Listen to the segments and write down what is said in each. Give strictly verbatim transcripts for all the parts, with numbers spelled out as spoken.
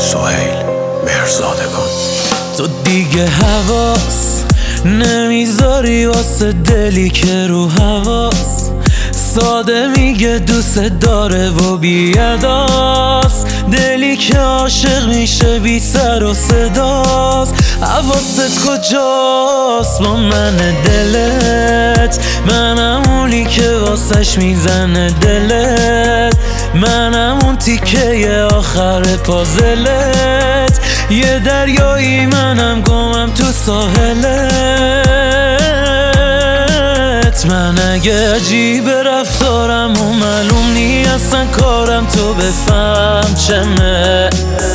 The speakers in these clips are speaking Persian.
سهیل مهرزادگان. تو دیگه حواس نمیذاری واسه دلی که رو حواس ساده میگه دوست داره و بیاداست، دلی که عاشق میشه بی سر و صداست. حواست کجاست با من دلت؟ منم اونی که واسش میزنه دلت، منم اون تیکه آخر پازلت، یه دریایی منم گمم تو ساحلت. من اگه عجیب رفتارم و معلوم نی اصلا کارم تو بفهم چمه،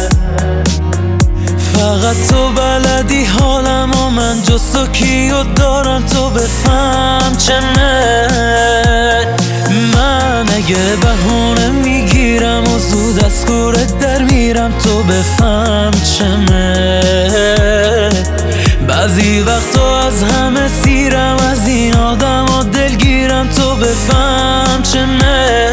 فقط تو بلدی حالم و من جز تو کیو دارم تو بفهم چمه. من اگه بهونه میگیرم و زود از کورت در میرم تو بفهم چمه. بعضی وقتا از همه سیرم از این آدم و دلگیرم تو بفهم چمه.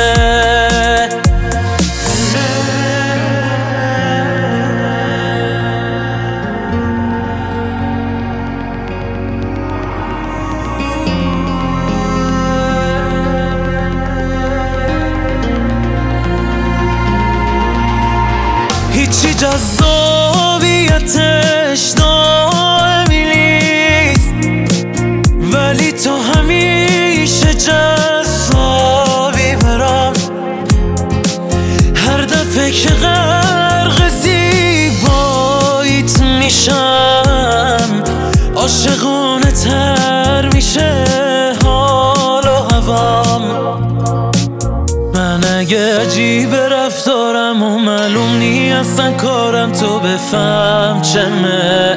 هیچی جذابیتش دائمی نیست، ولی تو همیشه جذابی برام. هر دفعه که غرق زیباییت میشم عاشقانه تر میشه حال و هوام. من اگه عجیب رفتارم و معلوم نی اصلا کارم تو بفهم چمه،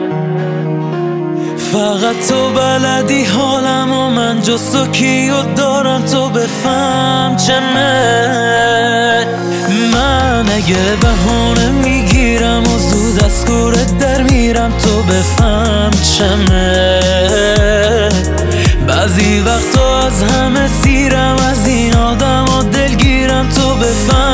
فقط تو بلدی حالم و من جز تو کیو دارم تو بفهم چمه. من اگه بهونه میگیرم و زود از کورت در میرم تو بفهم چمه. بعضی وقتا از همه سیرم از این آدم و دلگیرم تو بفهم